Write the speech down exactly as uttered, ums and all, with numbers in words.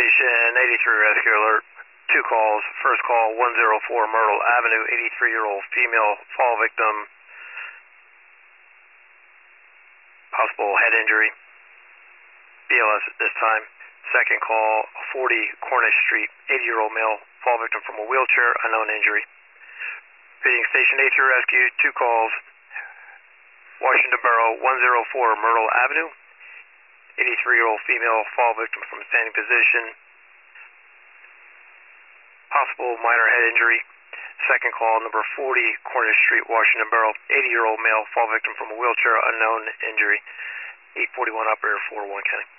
Station, eighty-three rescue alert. Two calls. First call, one oh four Myrtle Avenue, eighty-three-year-old female fall victim. Possible head injury. B L S at this time. Second call, forty Cornish Street, eighty-year-old male fall victim from a wheelchair, unknown injury. Repeating, Station eighty-three rescue, two calls. Washington Borough, one oh four Myrtle Avenue, eighty-three-year-old female fall victim from standing position. Possible minor head injury. Second call, number forty Cornish Street, Washington Borough, eighty-year-old male fall victim from a wheelchair, unknown injury. eight forty-one operator four one County.